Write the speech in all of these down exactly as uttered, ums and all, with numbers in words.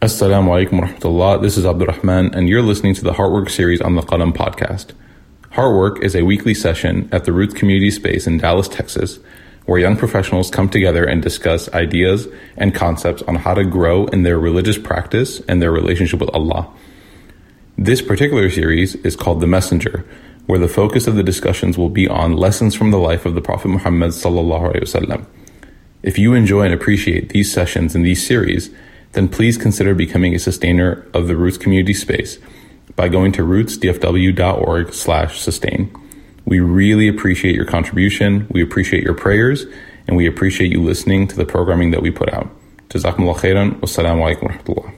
Assalamu alaikum wa rahmatullah. This is Abdul Rahman, and you're listening to the Heartwork series on the Qalam podcast. Heartwork is a weekly session at the Roots Community Space in Dallas, Texas, where young professionals come together and discuss ideas and concepts on how to grow in their religious practice and their relationship with Allah. This particular series is called The Messenger, where the focus of the discussions will be on lessons from the life of the Prophet Muhammad sallallahu alaihi wasallam. If you enjoy and appreciate these sessions and these series, then please consider becoming a sustainer of the Roots Community Space by going to rootsdfw.org slash sustain. We really appreciate your contribution, we appreciate your prayers, and we appreciate you listening to the programming that we put out. Jazakumullah khairan. Wassalamu alaikum wa rahmatullah.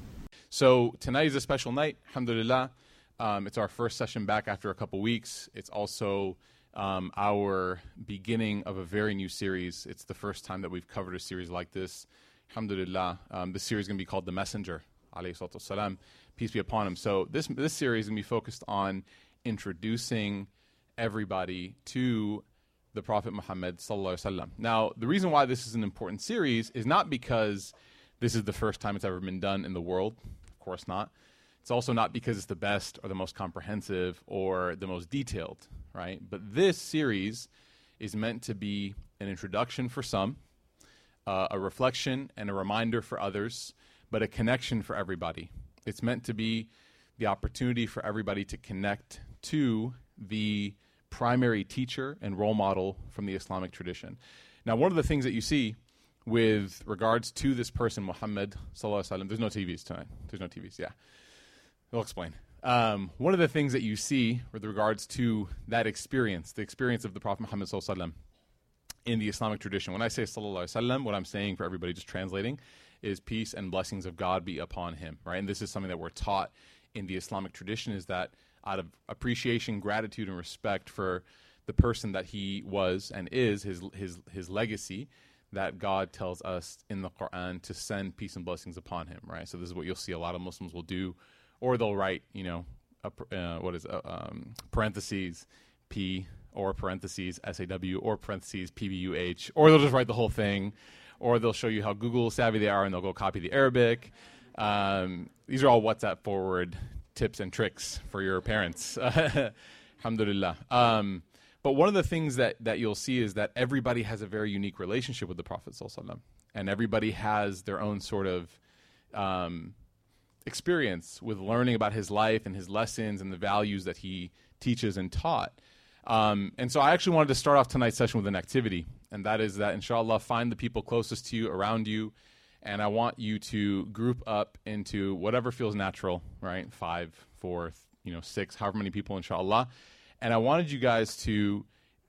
So tonight is a special night, alhamdulillah. Um, it's our first session back after a couple weeks. It's also um, our beginning of a very new series. It's the first time that we've covered a series like this. Alhamdulillah, um, this series is going to be called The Messenger, alayhi salatu wasalam, peace be upon him. So this this series is going to be focused on introducing everybody to the Prophet Muhammad sallallahu alaihi wasallam. Now, the reason why this is an important series is not because this is the first time it's ever been done in the world. Of course not. It's also not because it's the best or the most comprehensive or the most detailed, right? But this series is meant to be an introduction for some, Uh, a reflection and a reminder for others, but a connection for everybody. It's meant to be the opportunity for everybody to connect to the primary teacher and role model from the Islamic tradition. Now, one of the things that you see with regards to this person, Muhammad sallallahu alaihi wasallam, there's no T Vs tonight. There's no T Vs, yeah. I'll explain. Um, one of the things that you see with regards to that experience, the experience of the Prophet Muhammad sallallahu alaihi wasallam, in the Islamic tradition. When I say sallallahu alaihi wasallam, what I'm saying for everybody just translating is peace and blessings of God be upon him, right? And this is something that we're taught in the Islamic tradition, is that out of appreciation, gratitude, and respect for the person that he was and is, his his his legacy, that God tells us in the Quran to send peace and blessings upon him, right? So this is what you'll see a lot of Muslims will do, or they'll write, you know, a, uh, what is uh, um, parentheses P or parentheses S A W, or parentheses P B U H, or they'll just write the whole thing, or they'll show you how Google savvy they are and they'll go copy the Arabic. Um, these are all WhatsApp forward tips and tricks for your parents. Alhamdulillah. Um, but one of the things that, that you'll see is that everybody has a very unique relationship with the Prophet ﷺ, and everybody has their own sort of um, experience with learning about his life and his lessons and the values that he teaches and taught. Um, and so I actually wanted to start off tonight's session with an activity, and that is that, inshallah, find the people closest to you, around you, and I want you to group up into whatever feels natural, right? Five, four, you know, six, however many people, inshallah. And I wanted you guys to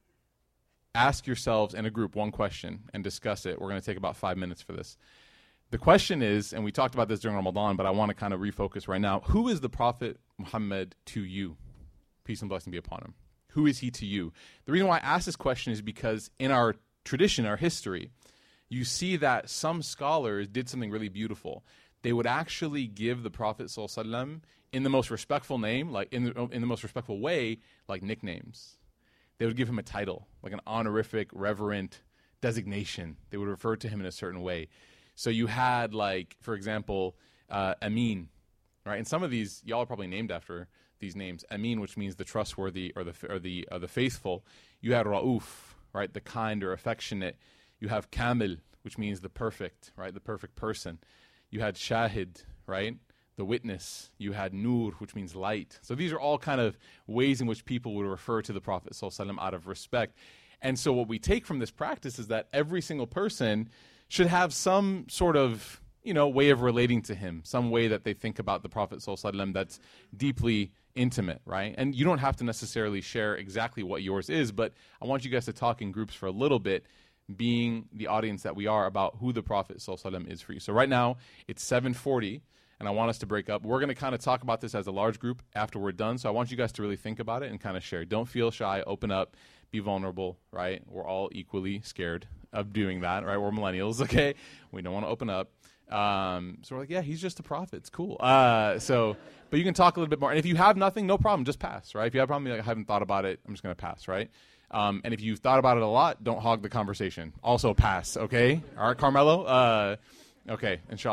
ask yourselves in a group one question and discuss it. We're going to take about five minutes for this. The question is, and we talked about this during Ramadan, but I want to kind of refocus right now. Who is the Prophet Muhammad to you? Peace and blessing be upon him. Who is he to you? The reason why I ask this question is because in our tradition, our history, you see that some scholars did something really beautiful. They would actually give the Prophet ﷺ in the most respectful name, like in the, in the most respectful way, like nicknames. They would give him a title, like an honorific, reverent designation. They would refer to him in a certain way. So you had, like, for example, uh, Amin, right? And some of these, y'all are probably named after these names. Amin, which means the trustworthy or the or the or the faithful. You had Ra'uf, right, the kind or affectionate. You have Kamil, which means the perfect, right, the perfect person. You had Shahid, right, the witness. You had Nur, which means light. So these are all kind of ways in which people would refer to the Prophet ﷺ out of respect. And so what we take from this practice is that every single person should have some sort of, you know, way of relating to him, some way that they think about the Prophet ﷺ that's deeply intimate, right? And you don't have to necessarily share exactly what yours is, but I want you guys to talk in groups for a little bit, being the audience that we are, about who the Prophet ﷺ is for you. So right now, it's seven forty, and I want us to break up. We're going to kind of talk about this as a large group after we're done, so I want you guys to really think about it and kind of share. Don't feel shy, open up, be vulnerable, right? We're all equally scared of doing that, right? We're millennials, okay? We don't want to open up. Um, so we're like, yeah, he's just a prophet. It's cool. Uh, so, but you can talk a little bit more. And if you have nothing, no problem. Just pass, right? If you have a problem, like, I haven't thought about it, I'm just going to pass, right? Um, and if you've thought about it a lot, don't hog the conversation. Also pass, okay? All right, Carmelo? Uh, okay, inshallah.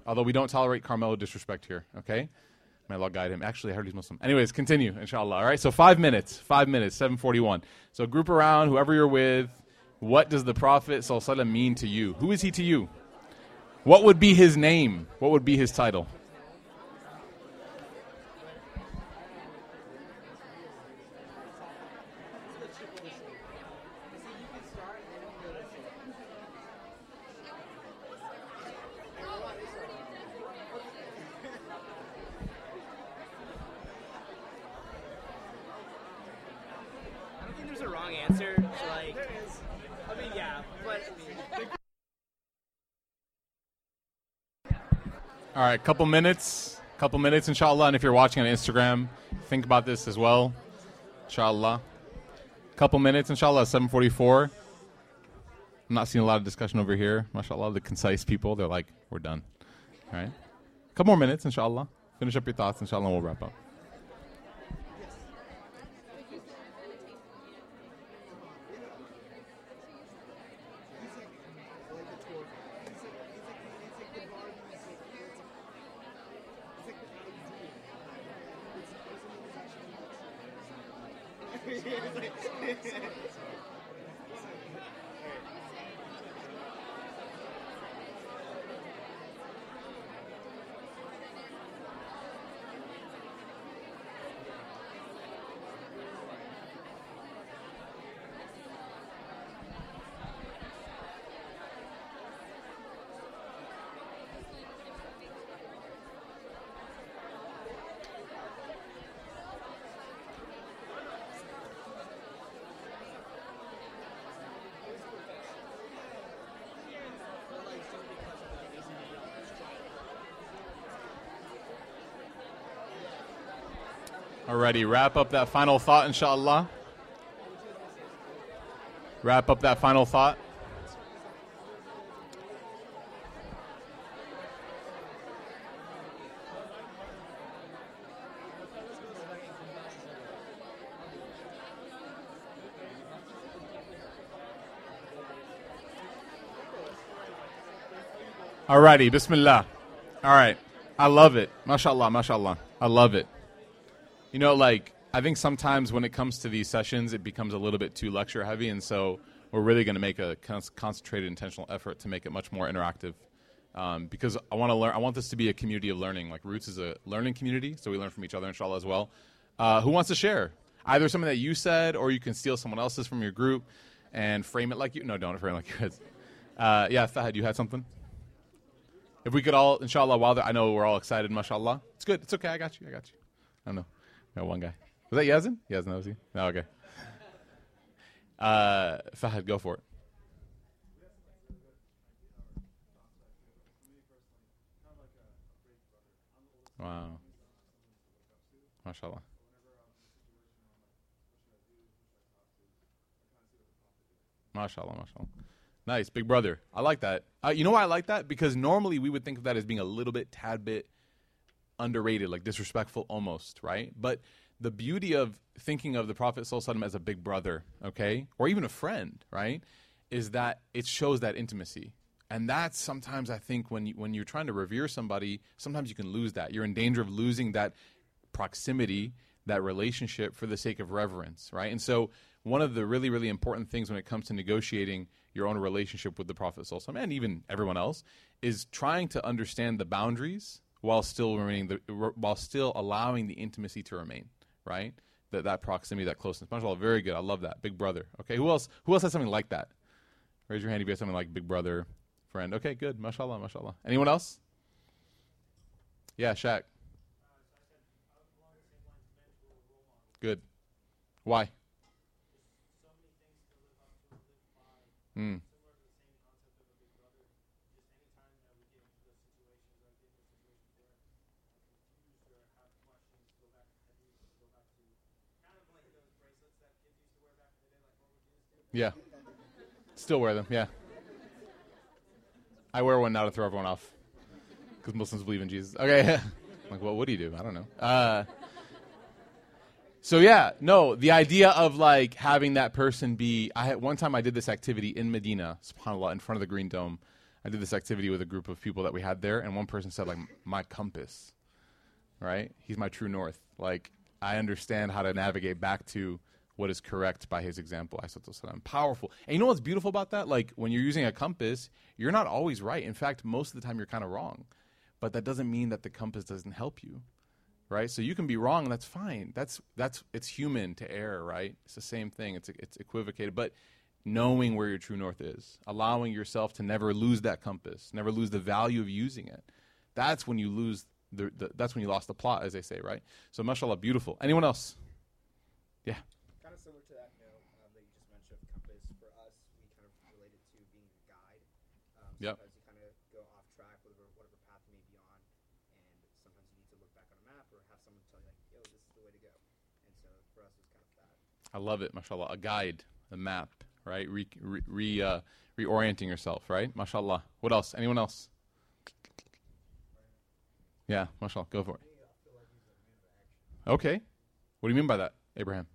Although we don't tolerate Carmelo disrespect here, okay? May Allah guide him. Actually, I heard he's Muslim. Anyways, continue, inshallah. All right, so five minutes, five minutes, seven forty-one. So group around, whoever you're with. What does the Prophet sallallahu alaihi wasallam mean to you? Who is he to you? What would be his name? What would be his title? All right, couple minutes, couple minutes, inshallah. And if you're watching on Instagram, think about this as well, inshallah. Couple minutes, inshallah, seven forty-four. I'm not seeing a lot of discussion over here. MashaAllah, the concise people, they're like, we're done. All right, couple more minutes, inshallah. Finish up your thoughts, inshallah, and we'll wrap up. Alrighty, wrap up that final thought, inshallah. Wrap up that final thought. Alrighty, bismillah. All right, I love it. MashaAllah, MashaAllah. I love it. You know, like, I think sometimes when it comes to these sessions, it becomes a little bit too lecture heavy, and so we're really going to make a con- concentrated, intentional effort to make it much more interactive. Um, because I want to learn. I want this to be a community of learning. Like, Roots is a learning community, so we learn from each other, inshallah, as well. Uh, who wants to share? Either something that you said, or you can steal someone else's from your group and frame it like you. No, don't frame it like yours. Uh, yeah, Fahad, you had something? If we could all, inshallah, while I know we're all excited, mashallah. It's good. It's okay. I got you. I got you. I don't know. I got one guy. Was that Yazin? Yazin, that was you? No, okay. Uh, Fahad, go for it. Wow. MashaAllah. MashaAllah, MashaAllah. Nice, big brother. I like that. Uh, you know why I like that? Because normally we would think of that as being a little bit, tad bit underrated, like disrespectful almost, right? But the beauty of thinking of the Prophet ﷺ as a big brother, okay, or even a friend, right, is that it shows that intimacy. And that's sometimes, I think, when, you, when you're trying to revere somebody, sometimes you can lose that. You're in danger of losing that proximity, that relationship for the sake of reverence, right? And so one of the really, really important things when it comes to negotiating your own relationship with the Prophet ﷺ, and even everyone else, is trying to understand the boundaries while still remaining the, while still allowing the intimacy to remain, right? That that proximity, that closeness. MashaAllah, very good. I love that. Big brother. Okay, who else? Who else has something like that? Raise your hand if you have something like big brother, friend. Okay, good. MashaAllah, MashaAllah. Anyone else? Yeah, Shaq. Good. Why? Hmm. Yeah. Still wear them, yeah. I wear one now to throw everyone off. Because Muslims believe in Jesus. Okay. I'm like, well, what do you do? I don't know. Uh, so, yeah, no, the idea of, like, having that person be... I had, one time I did this activity in Medina, subhanAllah, in front of the Green Dome. I did this activity with a group of people that we had there, and one person said, like, my compass, right? He's my true north. Like, I understand how to navigate back to what is correct by his example. Powerful. And you know what's beautiful about that? Like, when you're using a compass, you're not always right. In fact, most of the time you're kind of wrong. But that doesn't mean that the compass doesn't help you, right? So you can be wrong, and that's fine. That's that's it's human to err, right? It's the same thing. It's it's equivocated, but knowing where your true north is, allowing yourself to never lose that compass, never lose the value of using it. That's when you lose the, the that's when you lost the plot, as they say, right? So, mashallah, beautiful. Anyone else? Yeah. Kind of similar to that note um, that you just mentioned of compass. For us, we kind of related to being a guide. Um, Yep. Sometimes you kind of go off track, whatever whatever path you may be on, and sometimes you need to look back on a map or have someone tell you, like, yo, this is the way to go. And so for us, it was kind of that. I love it, mashallah. A guide, a map, right? Re, re, re uh, reorienting yourself, right? Mashallah. What else? Anyone else? Yeah, mashallah. Go for it. Okay. What do you mean by that, Abraham?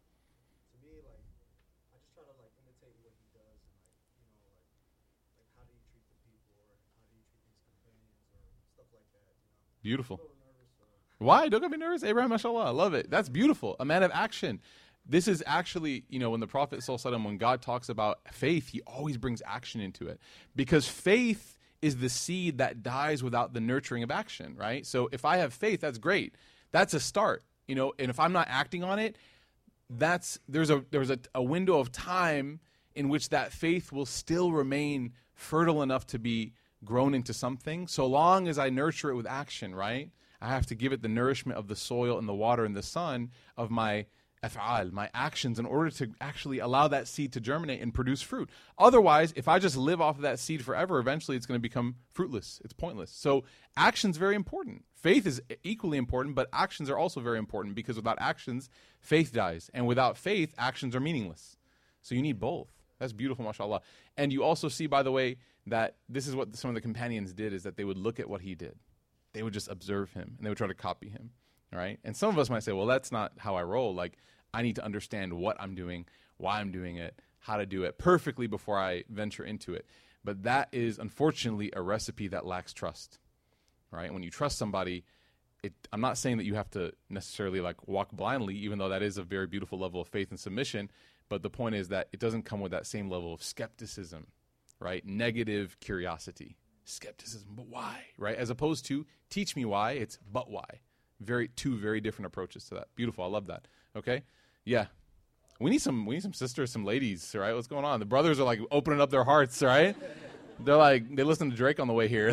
To me, like, I just try to, like, imitate what he does, and, like, you know, like, like how do you treat the people, or how do you treat these companions, or stuff like that, you know. Beautiful. I'm a little nervous, so. Why? Don't get me nervous, Abraham, mashallah. I love it. That's beautiful. A man of action. This is actually, you know, when the Prophet sallallahu alaihi wasallam, when God talks about faith, he always brings action into it. Because faith is the seed that dies without the nurturing of action, right? So if I have faith, that's great. That's a start, you know, and if I'm not acting on it, that's there's a there's a, a window of time in which that faith will still remain fertile enough to be grown into something, so long as I nurture it with action, right? I have to give it the nourishment of the soil and the water and the sun of my af'al, my actions, in order to actually allow that seed to germinate and produce fruit. Otherwise, if I just live off of that seed forever, eventually it's going to become fruitless. It's pointless. So action's very important. Faith is equally important, but actions are also very important, because without actions, faith dies. And without faith, actions are meaningless. So you need both. That's beautiful, mashallah. And you also see, by the way, that this is what some of the companions did, is that they would look at what he did. They would just observe him, and they would try to copy him. All right? And some of us might say, well, that's not how I roll. Like, I need to understand what I'm doing, why I'm doing it, how to do it perfectly before I venture into it. But that is, unfortunately, a recipe that lacks trust. Right? When you trust somebody, it, I'm not saying that you have to necessarily like walk blindly, even though that is a very beautiful level of faith and submission. But the point is that it doesn't come with that same level of skepticism, right? Negative curiosity, skepticism, but why, right? As opposed to teach me why, it's but why. Very two very different approaches to that. Beautiful. I love that. Okay, yeah. We need some. We need some sisters, some ladies, right? What's going on? The brothers are like opening up their hearts, right? They're like they listen to Drake on the way here.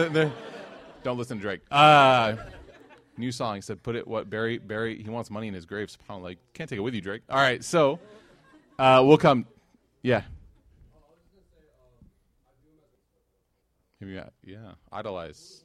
Don't listen to Drake. Uh, new song. He said, "Put it what Barry Barry. He wants money in his grave." So like, can't take it with you, Drake. All right, so uh, we'll come. Yeah. Yeah, yeah. Idolize.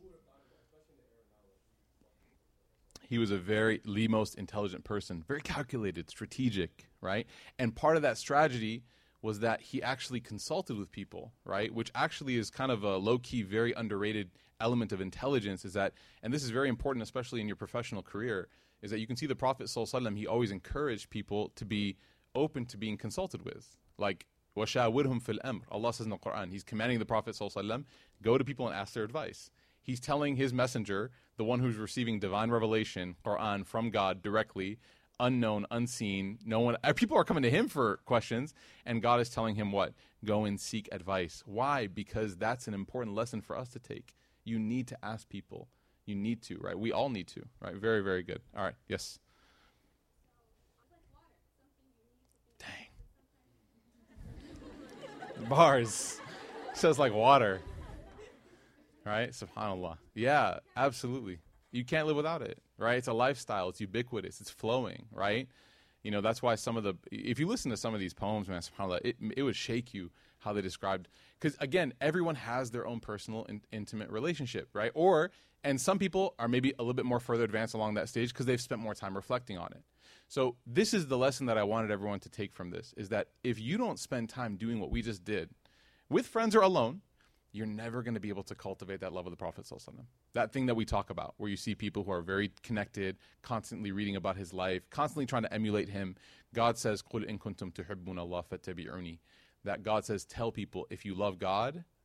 He was a very, the most intelligent person, very calculated, strategic, right? And part of that strategy was that he actually consulted with people, right? Which actually is kind of a low-key, very underrated element of intelligence, is that, and this is very important, especially in your professional career, is that you can see the Prophet ﷺ, he always encouraged people to be open to being consulted with. Like, وَشَاوِرْهُمْ فِي الْأَمْرِ. Allah says in the Quran, he's commanding the Prophet ﷺ, go to people and ask their advice. He's telling his messenger, the one who's receiving divine revelation, Quran, from God directly, unknown, unseen, no one, people are coming to him for questions, and God is telling him what? Go and seek advice. Why? Because that's an important lesson for us to take. You need to ask people. You need to, right? We all need to, right? Very, very good. All right, yes. Dang. Bars. Says like water. Right? Subhanallah. Yeah, absolutely. You can't live without it, right? It's a lifestyle. It's ubiquitous. It's flowing, right? You know, that's why some of the, if you listen to some of these poems, man, subhanAllah, it, it would shake you how they described, because again, everyone has their own personal and intimate relationship, right? Or, and some people are maybe a little bit more further advanced along that stage because they've spent more time reflecting on it. So this is the lesson that I wanted everyone to take from this, is that if you don't spend time doing what we just did, with friends or alone, you're never going to be able to cultivate that love of the Prophet ﷺ. That thing that we talk about, where you see people who are very connected, constantly reading about his life, constantly trying to emulate him. God says, قُلْ إِن كُنْتُمْ تُحِبُّونَ اللَّهَ فَاتَّبِعُونِي. That God says, tell people, if you love God,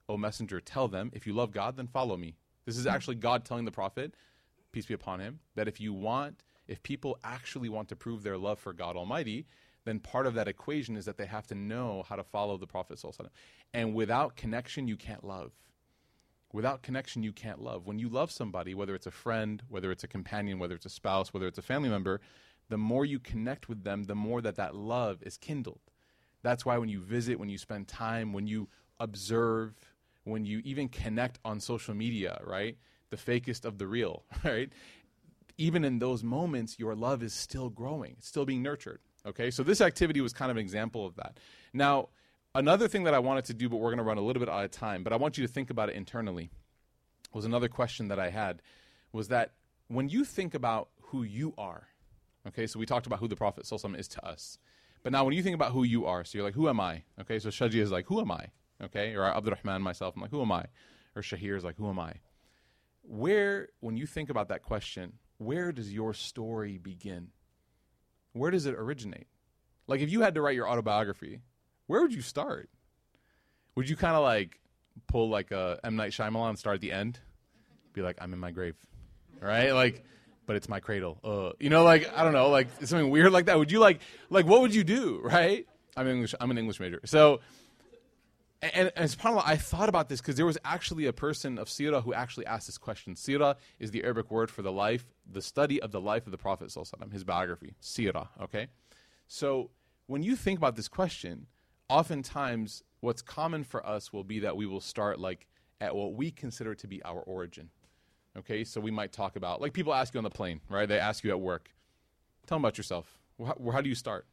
O messenger, tell them, if you love God, then follow me. This is actually God telling the Prophet, peace be upon him, that if you want, if people actually want to prove their love for God Almighty, then part of that equation is that they have to know how to follow the Prophet sallallahu alaihi wasallam. And without connection, you can't love. Without connection, you can't love. When you love somebody, whether it's a friend, whether it's a companion, whether it's a spouse, whether it's a family member, the more you connect with them, the more that that love is kindled. That's why when you visit, when you spend time, when you observe, when you even connect on social media, right? The fakest of the real, right? Even in those moments, your love is still growing. It's still being nurtured, okay? So this activity was kind of an example of that. Now, another thing that I wanted to do, but we're going to run a little bit out of time, but I want you to think about it internally, was another question that I had, was that when you think about who you are, okay, so we talked about who the Prophet sallallahu alaihi wasallam is to us. But now when you think about who you are, so you're like, who am I? Okay, so Shaji is like, who am I? Okay, or Abdurrahman, myself, I'm like, who am I? Or Shahir is like, who am I? Where, when you think about that question, where does your story begin? Where does it originate? Like if you had to write your autobiography, where would you start? Would you kind of like pull like a M. Night Shyamalan and start at the end? Be like, I'm in my grave, right? Like, but it's my cradle. Uh, you know, like, I don't know, like something weird like that. Would you like, like what would you do, right? I'm English, I'm an English major. So, and, and subhanAllah, I thought about this because there was actually a person of Sirah who actually asked this question. Sirah is the Arabic word for the life, the study of the life of the Prophet sallallahu alaihi wasallam, his biography, Sirah, okay? So when you think about this question, oftentimes what's common for us will be that we will start like at what we consider to be our origin, okay? So we might talk about, like people ask you on the plane, right? They ask you at work, tell them about yourself. How, how do you start?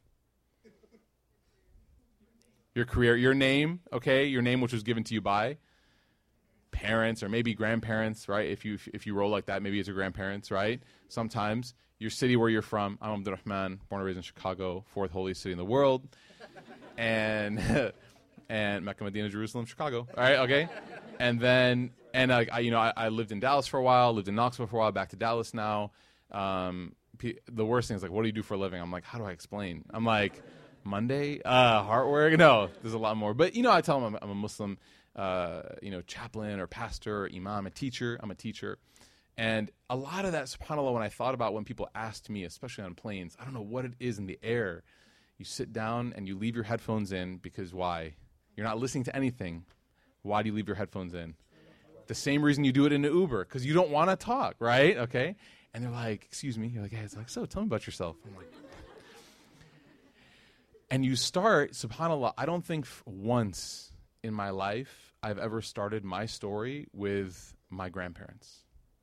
Your career, your name, okay, your name which was given to you by parents or maybe grandparents, right? If you if you roll like that, maybe it's your grandparents, right? Sometimes your city where you're from. I'm Abdurrahman, born and raised in Chicago, fourth holiest city in the world, and and Mecca, Medina, Jerusalem, Chicago. All right, okay, and then and I, I you know I, I lived in Dallas for a while, lived in Knoxville for a while, back to Dallas now. Um, p- the worst thing is like, what do you do for a living? I'm like, how do I explain? I'm like. Monday, uh, heart work. No, there's a lot more. But, you know, I tell them I'm, I'm a Muslim, uh, you know, chaplain or pastor or imam, a teacher. I'm a teacher. And a lot of that, subhanAllah, when I thought about when people asked me, especially on planes, I don't know what it is in the air. You sit down and you leave your headphones in because why? You're not listening to anything. Why do you leave your headphones in? The same reason you do it in an Uber, because you don't want to talk, right? Okay? And they're like, excuse me. You're like, hey, it's like, so tell me about yourself. I'm like, and you start, subhanAllah, I don't think f- once in my life I've ever started my story with my grandparents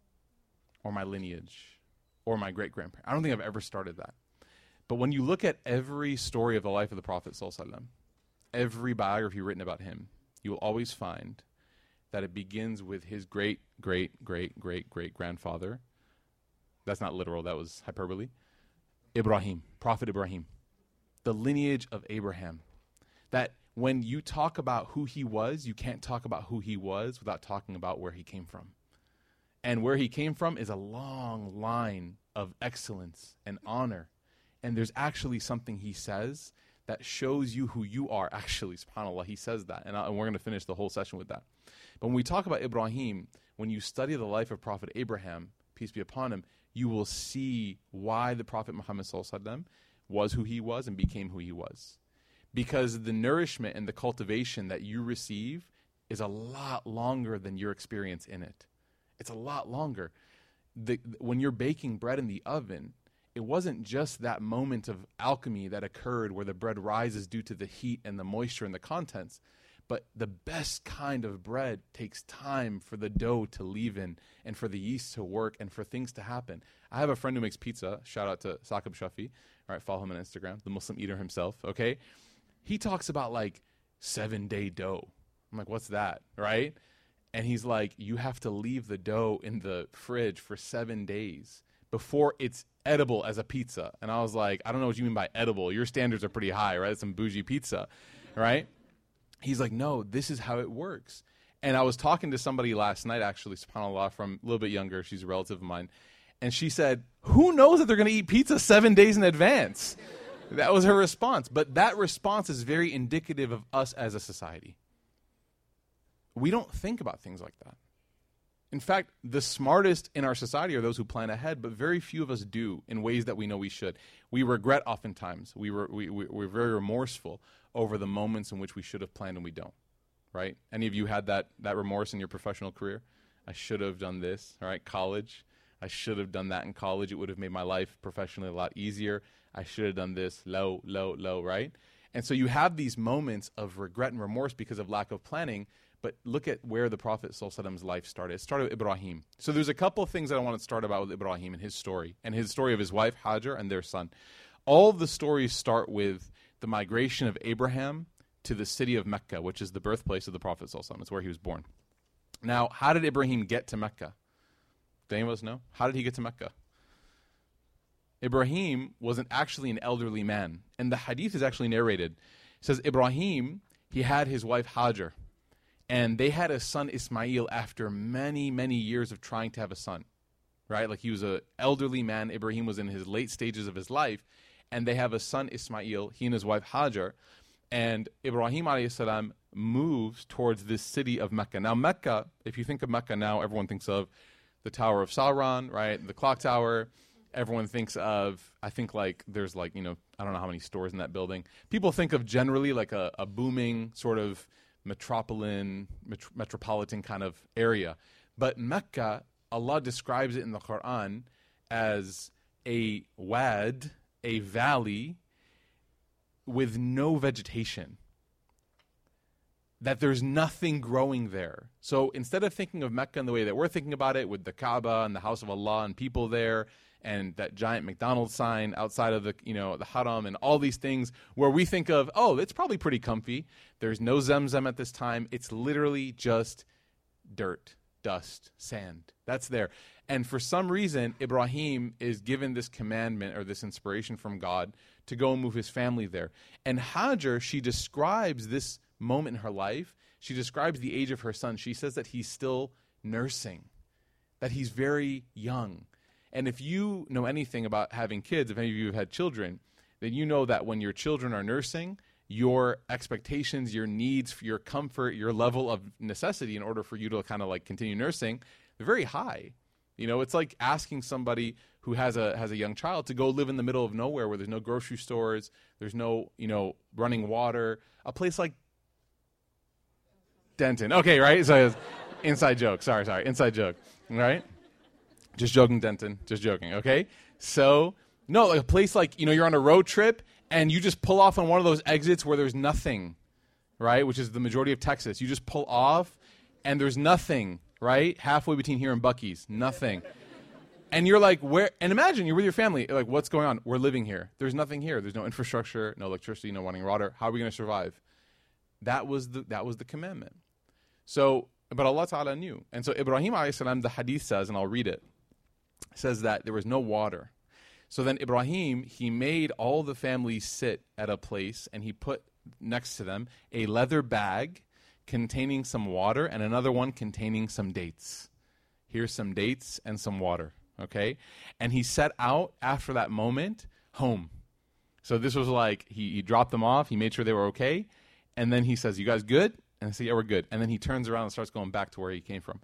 or my lineage or my great-grandparents. I don't think I've ever started that. But when you look at every story of the life of the Prophet ﷺ, every biography written about him, you will always find that it begins with his great, great, great, great, great-grandfather. That's not literal, that was hyperbole. Ibrahim, Prophet Ibrahim. The lineage of Abraham. That when you talk about who he was, you can't talk about who he was without talking about where he came from. And where he came from is a long line of excellence and honor. And there's actually something he says that shows you who you are, actually, subhanAllah. He says that, and, I, and we're going to finish the whole session with that. But when we talk about Ibrahim, when you study the life of Prophet Abraham, peace be upon him, you will see why the Prophet Muhammad sallallahu alaihi wasallam was who he was and became who he was. Because the nourishment and the cultivation that you receive is a lot longer than your experience in it. It's a lot longer. The, when you're baking bread in the oven, it wasn't just that moment of alchemy that occurred where the bread rises due to the heat and the moisture and the contents. But the best kind of bread takes time for the dough to leaven and for the yeast to work and for things to happen. I have a friend who makes pizza. Shout out to Saqib Shafi. All right, follow him on Instagram, the Muslim eater himself, okay? He talks about like seven-day dough. I'm like, what's that, right? And he's like, you have to leave the dough in the fridge for seven days before it's edible as a pizza. And I was like, I don't know what you mean by edible. Your standards are pretty high, right? It's some bougie pizza, right? He's like, no, this is how it works. And I was talking to somebody last night, actually, subhanAllah, from a little bit younger. She's a relative of mine. And she said, who knows that they're going to eat pizza seven days in advance? That was her response. But that response is very indicative of us as a society. we don't think about things like that. In fact, the smartest in our society are those who plan ahead, but very few of us do in ways that we know we should. We regret oftentimes. We were, we, we, we're very remorseful over the moments in which we should have planned and we don't, right? Any of you had that, that remorse in your professional career? I should have done this, all right? College, I should have done that in college. It would have made my life professionally a lot easier. I should have done this, low, low, low, right? And so you have these moments of regret and remorse because of lack of planning. But look at where the Prophet ﷺ's life started. It started with Ibrahim. So there's a couple of things that I want to start about with Ibrahim and his story, and his story of his wife, Hajar, and their son. All of the stories start with the migration of Abraham to the city of Mecca, which is the birthplace of the Prophet ﷺ. It's where he was born. Now, how did Ibrahim get to Mecca? Do any of us know? How did he get to Mecca? Ibrahim wasn't actually an elderly man. And the hadith is actually narrated. It says Ibrahim, he had his wife Hajar. And they had a son, Ismail, after many, many years of trying to have a son, right? Like he was an elderly man. Ibrahim was in his late stages of his life. And they have a son, Ismail, he and his wife, Hajar. And Ibrahim, alayhi salam, moves towards this city of Mecca. Now, Mecca, if you think of Mecca now, everyone thinks of the Tower of Sauron, right? The clock tower. Everyone thinks of, I think like, there's like, you know, I don't know how many stores in that building. People think of generally like a, a booming sort of metropolitan, met- metropolitan kind of area. But Mecca, Allah describes it in the Quran as a wad, a valley with no vegetation. That there's nothing growing there. So instead of thinking of Mecca in the way that we're thinking about it, with the Kaaba and the house of Allah and people there, and that giant McDonald's sign outside of the, you know, the Haram and all these things where we think of, oh, it's probably pretty comfy. There's no Zemzem at this time. It's literally just dirt, dust, sand. That's there. And for some reason, Ibrahim is given this commandment or this inspiration from God to go and move his family there. And Hajar, she describes this moment in her life. She describes the age of her son. She says that he's still nursing, that he's very young. And if you know anything about having kids, if any of you have had children, then you know that when your children are nursing, your expectations, your needs, your comfort, your level of necessity in order for you to kind of like continue nursing, they're very high. You know, it's like asking somebody who has a has a young child to go live in the middle of nowhere where there's no grocery stores, there's no, you know, running water, a place like Denton. Okay, right? So inside joke. Sorry, sorry. Inside joke. Right? Just joking, Denton. Just joking, okay? So, no, like a place like, you know, you're on a road trip and you just pull off on one of those exits where there's nothing, right? Which is the majority of Texas. You just pull off and there's nothing, right? Halfway between here and Buc-ee's, nothing. And you're like, where? And imagine you're with your family. You're like, what's going on? We're living here. There's nothing here. There's no infrastructure, no electricity, no running water. How are we going to survive? That was the that was the commandment. So, but Allah Ta'ala knew. And so Ibrahim alayhi salam, the hadith says, and I'll read it, says that there was no water. So then Ibrahim, he made all the families sit at a place and he put next to them a leather bag containing some water and another one containing some dates. Here's some dates and some water, okay? And he set out after that moment home. So this was like, he, he dropped them off, he made sure they were okay, and then he says, you guys good? And they say, yeah, we're good. And then he turns around and starts going back to where he came from.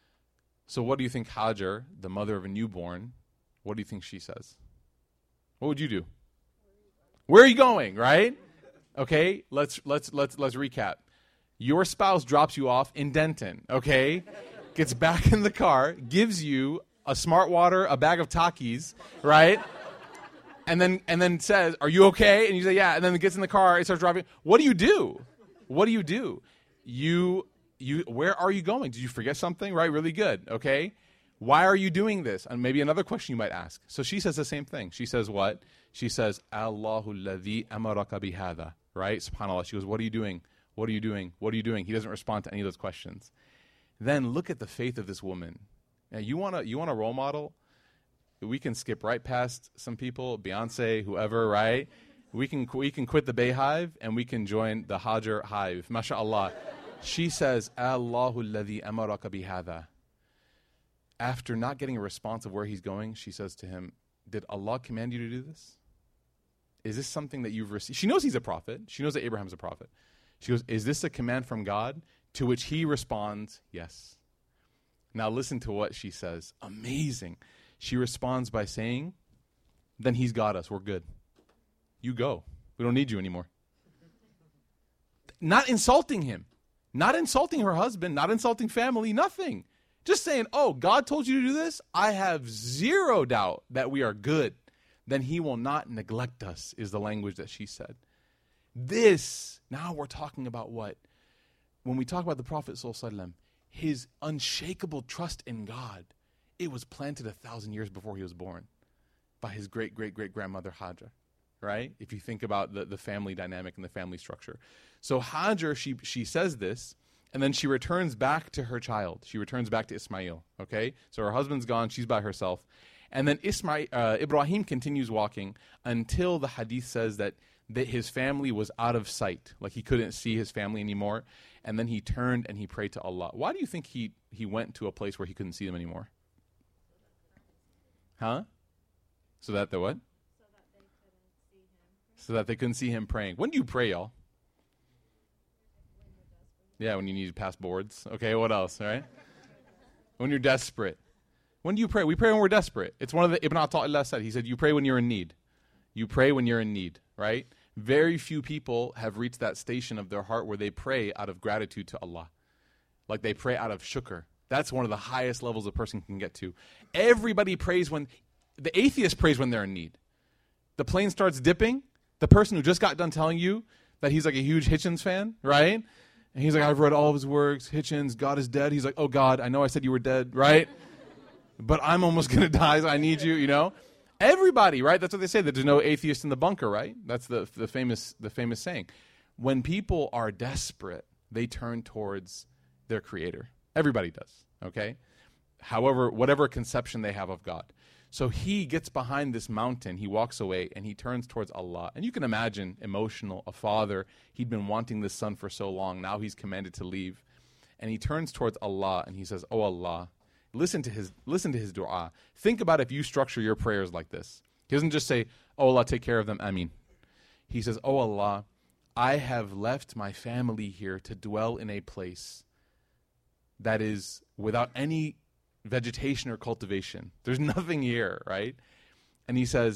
So what do you think Hajar, the mother of a newborn, what do you think she says? What would you do? Where are you going, right? Okay, let's let's let's let's recap. Your spouse drops you off in Denton, okay? Gets back in the car, gives you a Smart Water, a bag of Takis, right? And then and then says, "Are you okay?" And you say, "Yeah." And then it gets in the car, it starts driving. What do you do? What do you do? You you where are you going? Did you forget something? Right? Really good. Okay? Why are you doing this? And maybe another question you might ask. So she says the same thing. She says what? She says, Allahu alladhi amaraka bihadha. Right? SubhanAllah. She goes, what are you doing? What are you doing? What are you doing? He doesn't respond to any of those questions. Then look at the faith of this woman. Now, you want to you want a role model? We can skip right past some people, Beyonce, whoever, right? We can we can quit the Bayhive and we can join the Hajar Hive. MashaAllah. She says, Allahu alladhi amaraka bihadha. After not getting a response of where he's going, she says to him, did Allah command you to do this? Is this something that you've received? She knows he's a prophet. She knows that Abraham's a prophet. She goes, is this a command from God To which he responds, yes. Now listen to what she says. Amazing. She responds by saying, then he's got us. We're good. You go. We don't need you anymore. Not insulting him. Not insulting her husband. Not insulting family. Nothing. Just saying, oh, God told you to do this? I have zero doubt that we are good. Then he will not neglect us, is the language that she said. This, now we're talking about what? When we talk about the Prophet ﷺ, his unshakable trust in God, it was planted a thousand years before he was born by his great, great, great grandmother Hajar, right? If you think about the, the family dynamic and the family structure. So Hajar, she, she says this, and then she returns back to her child. She returns back to Ismail, okay? So her husband's gone, she's by herself. And then Ismail, uh, Ibrahim continues walking until the hadith says that, that his family was out of sight. Like he couldn't see his family anymore. And then he turned and he prayed to Allah. Why do you think he, he went to a place where he couldn't see them anymore? Huh? So that the what? So that they couldn't see him. So that they couldn't see him praying. When do you pray, y'all? Yeah, when you need to pass boards. Okay, what else, all right? When you're desperate. When do you pray? We pray when we're desperate. It's one of the, Ibn Ata'illah said, he said, you pray when you're in need. You pray when you're in need, right? Very few people have reached that station of their heart where they pray out of gratitude to Allah. Like they pray out of shukr. That's one of the highest levels a person can get to. Everybody prays when, the atheist prays when they're in need. The plane starts dipping. The person who just got done telling you that he's like a huge Hitchens fan, right? And he's like, I've read all of his works. Hitchens, God is dead. He's like, oh God, I know I said you were dead, right? But I'm almost going to die, so I need you, you know? Everybody, right? That's what they say, that there's no atheist in the bunker, right? That's the, the famous the famous saying. When people are desperate, they turn towards their creator. Everybody does, okay? However, whatever conception they have of God. So he gets behind this mountain, he walks away, and he turns towards Allah. And you can imagine, emotional, a father, he'd been wanting this son for so long, now he's commanded to leave. And he turns towards Allah, and he says, oh Allah, listen to his listen to his dua. Think about if you structure your prayers like this. He doesn't just say, oh Allah, take care of them, Ameen. He says, oh Allah, I have left my family here to dwell in a place that is without any vegetation or cultivation. There's nothing here, right? And he says,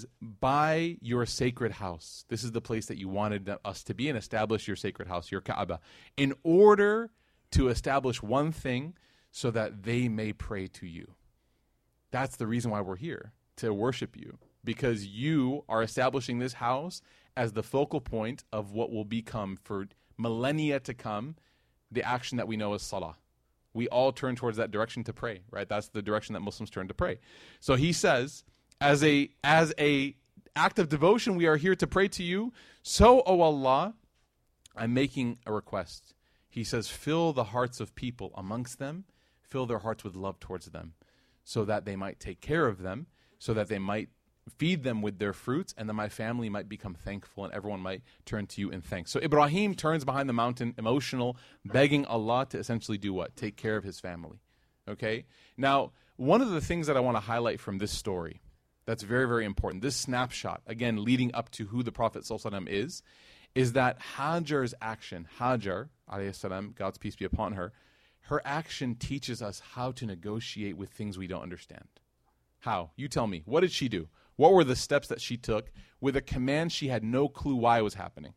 by your sacred house, this is the place that you wanted us to be, and establish your sacred house, your Kaaba, in order to establish one thing, so that they may pray to you. That's the reason why we're here, to worship you, because you are establishing this house as the focal point of what will become, for millennia to come, the action that we know as salah. We all turn towards that direction to pray, right? That's the direction that Muslims turn to pray. So he says, as a as a act of devotion, we are here to pray to you. So, O Allah, I'm making a request. He says, fill the hearts of people amongst them, fill their hearts with love towards them, so that they might take care of them, so that they might feed them with their fruits, and that my family might become thankful and everyone might turn to you in thanks. So Ibrahim turns behind the mountain, emotional, begging Allah to essentially do what? Take care of his family. Okay? Now, one of the things that I want to highlight from this story that's very, very important, this snapshot, again, leading up to who the Prophet ﷺ is, is that Hajar's action, Hajar, alayhi salam, God's peace be upon her, her action teaches us how to negotiate with things we don't understand. How? You tell me. What did she do? What were the steps that she took with a command she had no clue why it was happening?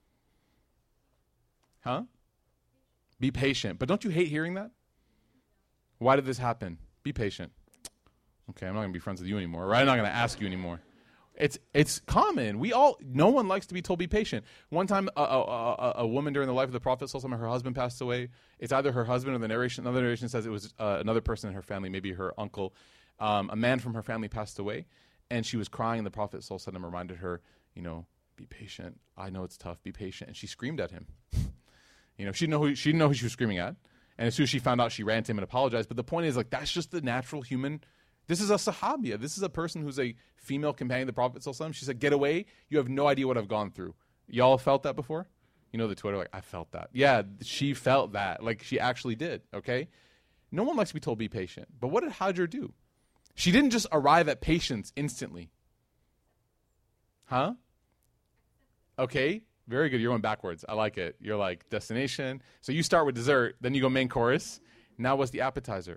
Huh? Be patient. But don't you hate hearing that? Why did this happen? Be patient. Okay, I'm not going to be friends with you anymore, right? I'm not going to ask you anymore. It's it's common. We all, no one likes to be told be patient. One time, a, a, a, a woman during the life of the Prophet, her husband passed away. It's either her husband or the narration. Another narration says it was uh, another person in her family, maybe her uncle. Um, a man from her family passed away, and she was crying. And the Prophet ﷺ reminded her, you know, be patient. I know it's tough. Be patient. And she screamed at him. you know, she didn't know who she didn't know who she was screaming at. And as soon as she found out, she ran to him and apologized. But the point is, like, that's just the natural human. This is a sahabiya. This is a person who's a female companion of the Prophet ﷺ. She said, get away. You have no idea what I've gone through. Y'all felt that before? You know the Twitter, like, I felt that. Yeah, she felt that. Like, she actually did, okay? No one likes to be told be patient. But what did Hajar do? She didn't just arrive at patience instantly. Huh? Okay. Very good. You're going backwards. I like it. You're like destination. So you start with dessert, then you go main course. Now what's the appetizer?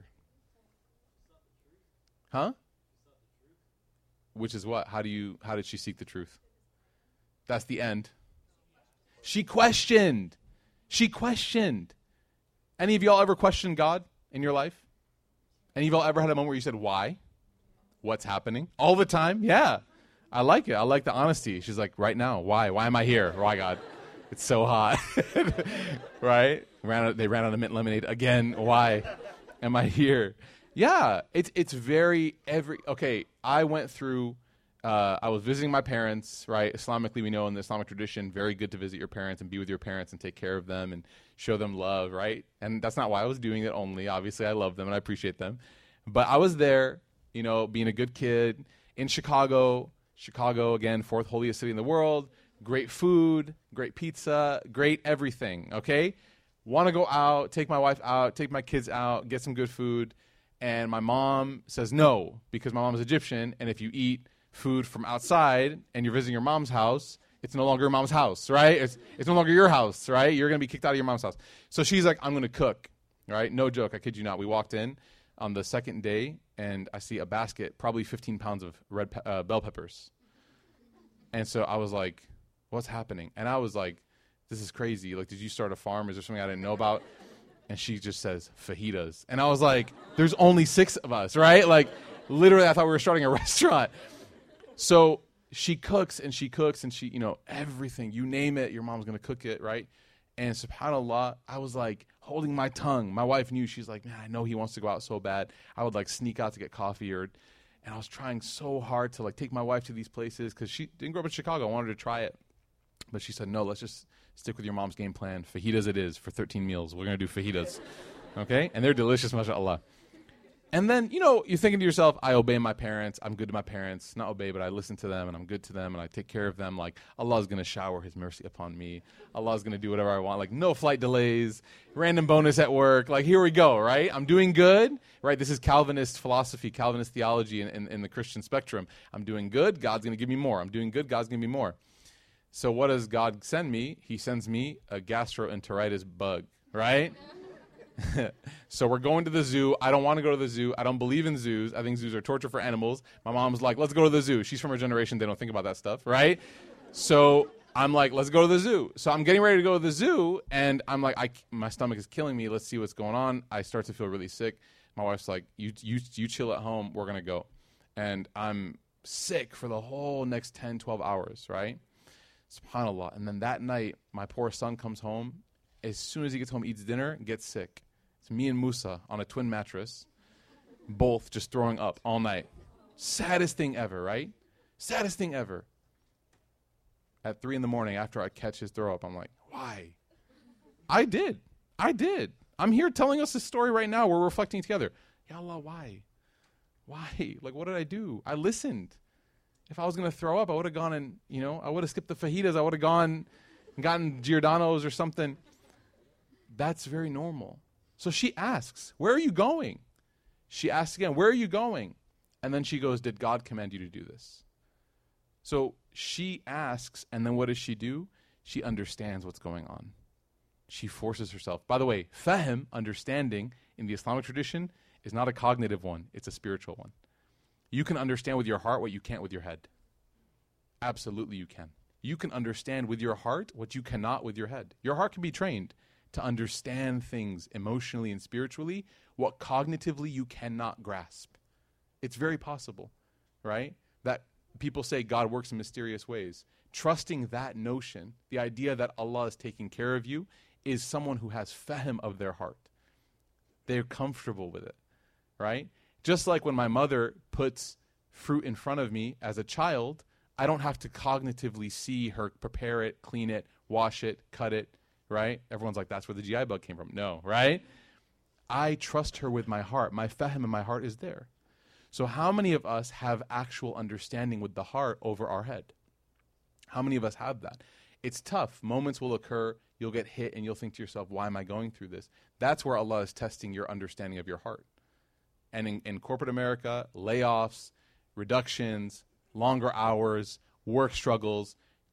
Huh? Which is what? How do you? How did she seek the truth? That's the end. She questioned. She questioned. Any of y'all ever questioned God in your life? Any of y'all ever had a moment where you said, why? What's happening? All the time? Yeah. I like it. I like the honesty. She's like, right now, why? Why am I here? Why, God? It's so hot. Right? Ran out, they ran out of mint lemonade again. Why am I here? Yeah. It's it's very, every, okay, I went through, uh, I was visiting my parents, right? Islamically, we know in the Islamic tradition, very good to visit your parents and be with your parents and take care of them and show them love, right? And that's not why I was doing it only. Obviously, I love them and I appreciate them. But I was there, you know, being a good kid in Chicago. Chicago, again, fourth holiest city in the world. Great food, great pizza, great everything, okay? Want to go out, take my wife out, take my kids out, get some good food. And my mom says no, because my mom is Egyptian, and if you eat food from outside and you're visiting your mom's house, it's no longer your mom's house, right? It's, it's no longer your house, right? You're going to be kicked out of your mom's house. So she's like, I'm going to cook, right? No joke, I kid you not. We walked in on the second day, and I see a basket, probably fifteen pounds of red pe- uh, bell peppers. And so I was like, what's happening? And I was like, this is crazy. Like, did you start a farm? Is there something I didn't know about? And she just says, fajitas. And I was like, there's only six of us, right? Like, literally, I thought we were starting a restaurant. So she cooks and she cooks and she, you know, everything. You name it, your mom's going to cook it, right? And subhanAllah, I was like holding my tongue. My wife knew. She's like, man, I know he wants to go out so bad. I would like sneak out to get coffee or, and I was trying so hard to like take my wife to these places because she didn't grow up in Chicago. I wanted to try it. But she said, no, let's just stick with your mom's game plan. Fajitas it is for thirteen meals. We're going to do fajitas. Okay? And they're delicious, mashallah. And then, you know, you're thinking to yourself, I obey my parents. I'm good to my parents. Not obey, but I listen to them, and I'm good to them, and I take care of them. Like, Allah's going to shower his mercy upon me. Allah's going to do whatever I want. Like, no flight delays, random bonus at work. Like, here we go, right? I'm doing good, right? This is Calvinist philosophy, Calvinist theology in, in, in the Christian spectrum. I'm doing good. God's going to give me more. I'm doing good. God's going to give me more. So what does God send me? He sends me a gastroenteritis bug, right? So we're going to the zoo. I don't want to go to the zoo. I don't believe in zoos. I think zoos are torture for animals. My mom's like, let's go to the zoo. She's from a generation, they don't think about that stuff, right? So I'm like, let's go to the zoo. So I'm getting ready to go to the zoo, and I'm like, I, my stomach is killing me. Let's see what's going on. I start to feel really sick. My wife's like, you, you, you chill at home. We're going to go. And I'm sick for the whole next ten, twelve hours, right? SubhanAllah. And then that night, my poor son comes home. As soon as he gets home, eats dinner, gets sick. It's me and Musa on a twin mattress, both just throwing up all night. Saddest thing ever, right? Saddest thing ever. At three in the morning, after I catch his throw up, I'm like, why? I did. I did. I'm here telling us this story right now. We're reflecting together. Ya Allah, why? Why? Like, what did I do? I listened. If I was going to throw up, I would have gone and, you know, I would have skipped the fajitas. I would have gone and gotten Giordano's or something. That's very normal. So she asks, where are you going? She asks again, where are you going? And then she goes, did God command you to do this? So she asks, and then what does she do? She understands what's going on. She forces herself. By the way, fahm, understanding, in the Islamic tradition, is not a cognitive one. It's a spiritual one. You can understand with your heart what you can't with your head. Absolutely you can. You can understand with your heart what you cannot with your head. Your heart can be trained to understand things emotionally and spiritually, what cognitively you cannot grasp. It's very possible, right? That people say God works in mysterious ways. Trusting that notion, the idea that Allah is taking care of you, is someone who has fahm of their heart. They're comfortable with it, right? Just like when my mother puts fruit in front of me as a child, I don't have to cognitively see her prepare it, clean it, wash it, cut it, right? Everyone's like, that's where the G I bug came from. No, right? I trust her with my heart. My fahm in my heart is there. So how many of us have actual understanding with the heart over our head? How many of us have that? It's tough. Moments will occur. You'll get hit and you'll think to yourself, why am I going through this? That's where Allah is testing your understanding of your heart. And in, in corporate America, layoffs, reductions, longer hours, work struggles,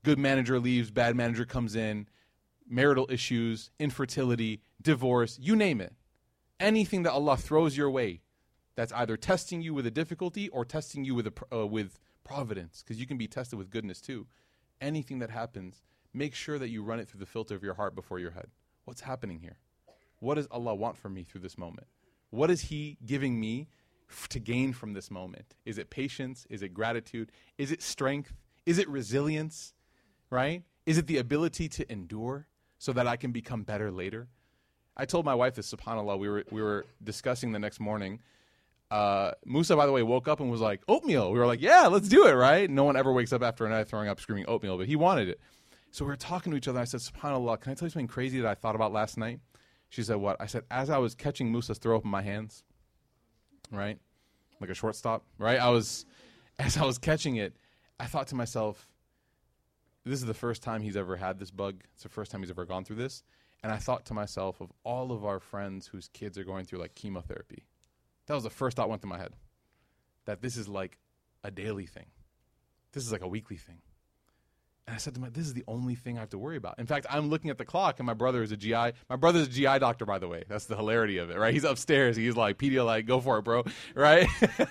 Good manager leaves, bad manager comes in, marital issues, infertility, divorce, you name it. Anything that Allah throws your way that's either testing you with a difficulty or testing you with a, uh, with providence, because you can be tested with goodness too. Anything that happens, make sure that you run it through the filter of your heart before your head. What's happening here? What does Allah want from me through this moment? What is He giving me f- to gain from this moment? Is it patience? Is it gratitude? Is it strength? Is it resilience? Right? Is it the ability to endure so that I can become better later? I told my wife this, subhanAllah, we were we were discussing the next morning. Uh, Musa, by the way, woke up and was like, oatmeal. We were like, yeah, let's do it, right? No one ever wakes up after a night throwing up screaming oatmeal, but he wanted it. So we were talking to each other. I said, subhanAllah, can I tell you something crazy that I thought about last night? She said, what? I said, as I was catching Musa's throw up in my hands, right? Like a shortstop, right? I was, as I was catching it, I thought to myself, this is the first time he's ever had this bug. It's the first time he's ever gone through this. And I thought to myself of all of our friends whose kids are going through like chemotherapy. That was the first thought went through my head. That this is like a daily thing. This is like a weekly thing. And I said to myself, this is the only thing I have to worry about. In fact, I'm looking at the clock and my brother is a G I. My brother's a G I doctor, by the way. That's the hilarity of it, right? He's upstairs. He's like, Pedialyte, go for it, bro, right?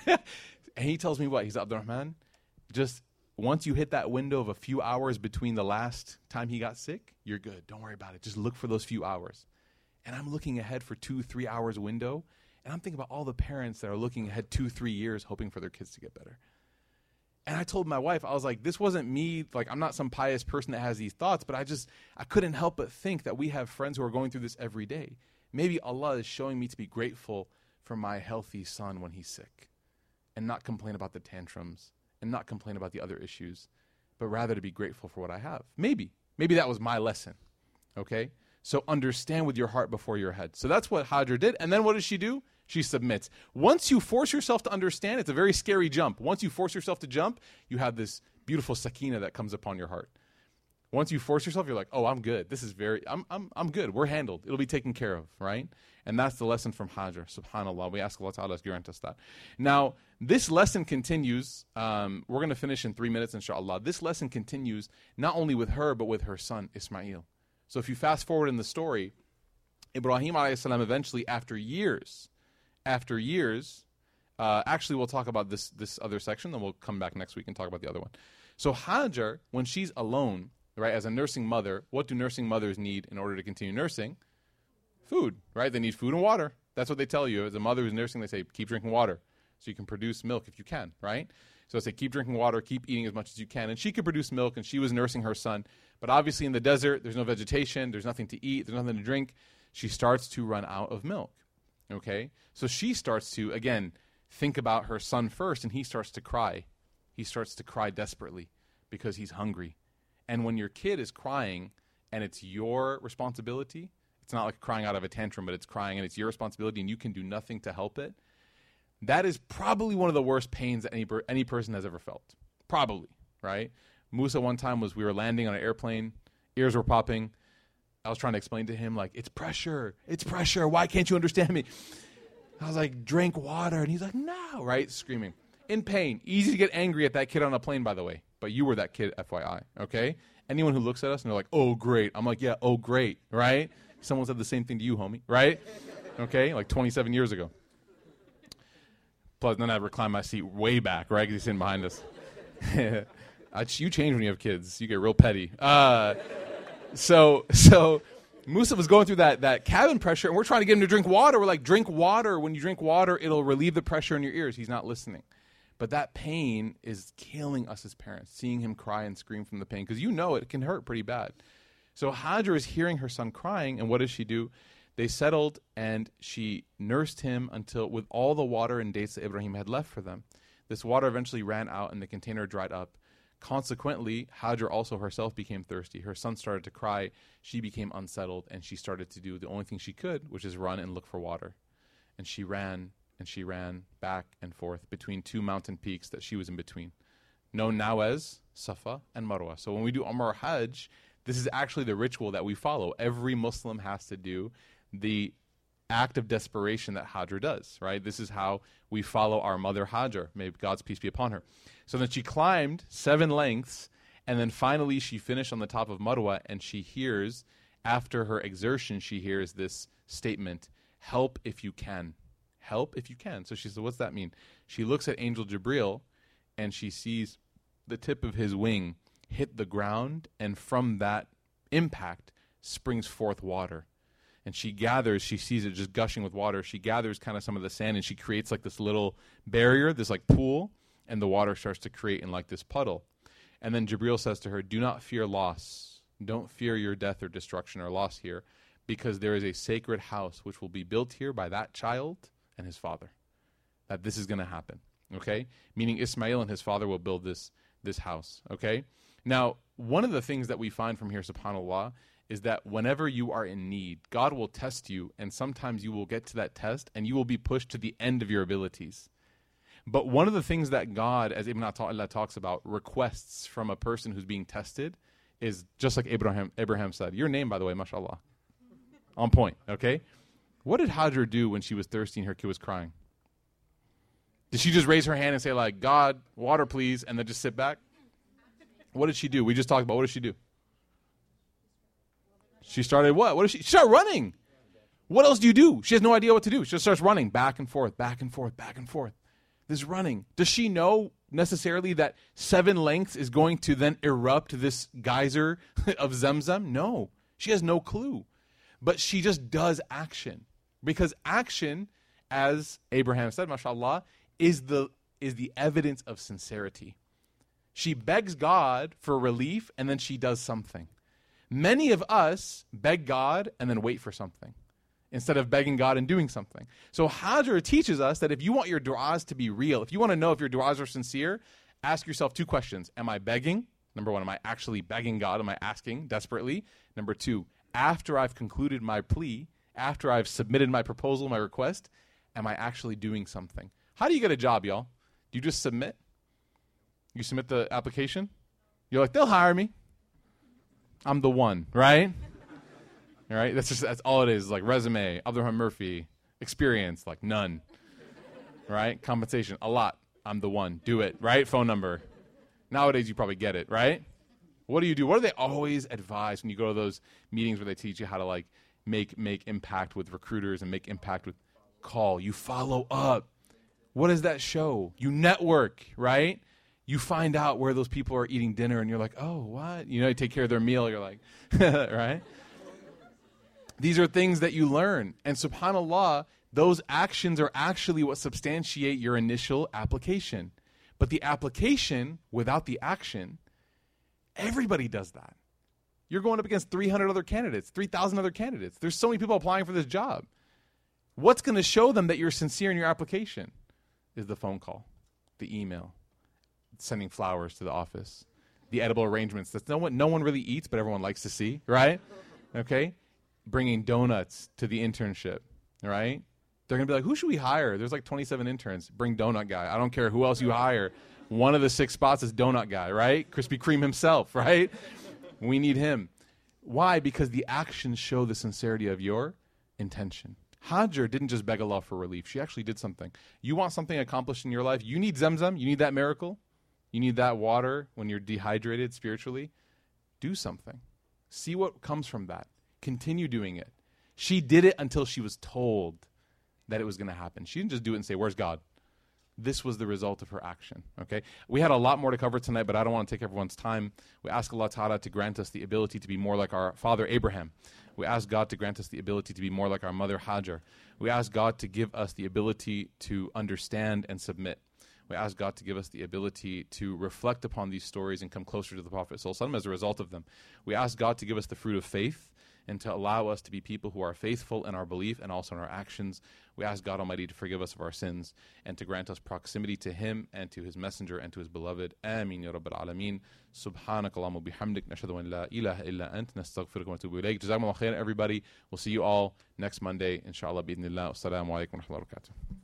And he tells me what? He's Abdurrahman, just once you hit that window of a few hours between the last time he got sick, you're good. Don't worry about it. Just look for those few hours. And I'm looking ahead for two, three hours window. And I'm thinking about all the parents that are looking ahead two, three years hoping for their kids to get better. And I told my wife, I was like, this wasn't me. Like, I'm not some pious person that has these thoughts, but I just, I couldn't help but think that we have friends who are going through this every day. Maybe Allah is showing me to be grateful for my healthy son when he's sick and not complain about the tantrums and not complain about the other issues, but rather to be grateful for what I have. Maybe. Maybe that was my lesson. Okay? So understand with your heart before your head. So that's what Hajar did. And then what does she do? She submits. Once you force yourself to understand, it's a very scary jump. Once you force yourself to jump, you have this beautiful sakina that comes upon your heart. Once you force yourself, you're like, oh, I'm good. This is very, I'm, I'm, I'm good. We're handled. It'll be taken care of, right? And that's the lesson from Hajar. Subhanallah. We ask Allah Ta'ala to grant us that. Now, this lesson continues. Um, we're going to finish in three minutes, inshallah. This lesson continues not only with her, but with her son, Ismail. So if you fast forward in the story, Ibrahim alayhi salam eventually, after years, after years, uh, actually we'll talk about this this other section, then we'll come back next week and talk about the other one. So Hajar, when she's alone, right, as a nursing mother, what do nursing mothers need in order to continue nursing? Food, right? They need food and water. That's what they tell you. As a mother who's nursing, they say, keep drinking water so you can produce milk if you can, right? So they say, keep drinking water, keep eating as much as you can. And she could produce milk, and she was nursing her son. But obviously in the desert, there's no vegetation, there's nothing to eat, there's nothing to drink. She starts to run out of milk, okay? So she starts to, again, think about her son first, and he starts to cry. He starts to cry desperately because he's hungry. And when your kid is crying and it's your responsibility, it's not like crying out of a tantrum, but it's crying and it's your responsibility and you can do nothing to help it, that is probably one of the worst pains that any, any person has ever felt. Probably, right? Musa one time was, we were landing on an airplane, ears were popping. I was trying to explain to him, like, it's pressure, it's pressure, why can't you understand me? I was like, drink water. And he's like, no, right? Screaming. In pain. Easy to get angry at that kid on a plane, by the way. But you were that kid, F Y I, okay? Anyone who looks at us and they're like, oh, great. I'm like, yeah, oh, great, right? Someone said the same thing to you, homie, right? Okay, like twenty-seven years ago. Plus, then I recline my seat way back, right? Because he's sitting behind us. I, you change when you have kids. You get real petty. Uh, so, so Musa was going through that, that cabin pressure, and we're trying to get him to drink water. We're like, drink water. When you drink water, it'll relieve the pressure in your ears. He's not listening. But that pain is killing us as parents, seeing him cry and scream from the pain, because you know it can hurt pretty bad. So Hajar is hearing her son crying, and what does she do? They settled, and she nursed him until, with all the water and dates that Ibrahim had left for them, this water eventually ran out and the container dried up. Consequently, Hajar also herself became thirsty. Her son started to cry. She became unsettled, and she started to do the only thing she could, which is run and look for water. And she ran, and she ran back and forth between two mountain peaks that she was in between, known now as Safa and Marwa. So when we do Umrah or Hajj, this is actually the ritual that we follow. Every Muslim has to do the act of desperation that Hajar does, right? This is how we follow our mother Hajar. May God's peace be upon her. So then she climbed seven lengths, And then finally she finished on the top of Marwa, and she hears, after her exertion, she hears this statement, help if you can. Help if you can. So she said, what's that mean? She looks at Angel Jibril, and she sees the tip of his wing hit the ground, and from that impact springs forth water. And she gathers, she sees it just gushing with water. She gathers kind of some of the sand, and she creates like this little barrier, this like pool, and the water starts to create in like this puddle. And then Jibril says to her, do not fear loss. Don't fear your death or destruction or loss here, because there is a sacred house which will be built here by that child and his father. That this is going to happen, okay? Meaning Ismail and his father will build this, this house, okay? Now, one of the things that we find from here, subhanAllah, is that whenever you are in need, God will test you, and sometimes you will get to that test, and you will be pushed to the end of your abilities. But one of the things that God, as Ibn Ata'illah talks about, requests from a person who's being tested is just like Abraham, Abraham said. Your name, by the way, mashallah. On point, okay? What did Hajar do when she was thirsty and her kid was crying? Did she just raise her hand and say, like, God, water please, and then just sit back? What did she do? We just talked about, what did she do? She started what? What did she? She started running. What else do you do? She has no idea what to do. She just starts running back and forth, back and forth, back and forth. This running. Does she know necessarily that seven lengths is going to then erupt this geyser of Zamzam? No. She has no clue. But she just does action. Because action, as Abraham said, mashallah, is the, is the evidence of sincerity. She begs God for relief, and then she does something. Many of us beg God and then wait for something, instead of begging God and doing something. So Hajar teaches us that if you want your du'as to be real, if you want to know if your du'as are sincere, ask yourself two questions. Am I begging? Number one, am I actually begging God? Am I asking desperately? Number two, after I've concluded my plea, after I've submitted my proposal, my request, am I actually doing something? How do you get a job, y'all? Do you just submit? You submit the application? You're like, they'll hire me. I'm the one, right? All right, that's just that's all it is. Like resume, Abdurrahman Murphy, experience, like none. Right? Compensation, a lot. I'm the one. Do it, right? Phone number. Nowadays, you probably get it, right? What do you do? What do they always advise when you go to those meetings where they teach you how to like make make impact with recruiters and make impact with call? You follow up. What does that show? You network, right? You find out where those people are eating dinner, and you're like, oh, what? You know, you take care of their meal. You're like, right? These are things that you learn. And subhanAllah, those actions are actually what substantiate your initial application. But the application without the action, everybody does that. You're going up against three hundred other candidates, three thousand other candidates. There's so many people applying for this job. What's going to show them that you're sincere in your application is the phone call, the email, sending flowers to the office, the edible arrangements that no one, no one really eats, but everyone likes to see, right? Okay? Bringing donuts to the internship, right? They're going to be like, who should we hire? There's like twenty-seven interns. Bring donut guy. I don't care who else you hire. One of the six spots is donut guy, right? Krispy Kreme himself, right? We need him. Why? Because the actions show the sincerity of your intention. Hajar didn't just beg Allah for relief. She actually did something. You want something accomplished in your life? You need Zamzam. You need that miracle. You need that water when you're dehydrated spiritually. Do something. See what comes from that. Continue doing it. She did it until she was told that it was going to happen. She didn't just do it and say, where's God? This was the result of her action. Okay, we had a lot more to cover tonight, but I don't want to take everyone's time. We ask Allah Ta'ala to grant us the ability to be more like our father Abraham. We ask God to grant us the ability to be more like our mother Hajar. We ask God to give us the ability to understand and submit. We ask God to give us the ability to reflect upon these stories and come closer to the Prophet ﷺ as a result of them. We ask God to give us the fruit of faith and to allow us to be people who are faithful in our belief and also in our actions. We ask God Almighty to forgive us of our sins and to grant us proximity to Him and to His Messenger and to His Beloved. Ameen ya Rabbil Alameen. Subhanak Allahumma bihamdik. Nashhadu an la ilaha illa ant. Nastaghfiruka wa natubu ilayk. Jazakumullahu khairan, everybody. We'll see you all next Monday, inshallah, bi'idhnillah. Assalamu alaikum wa rahmatullahi wa barakatuh.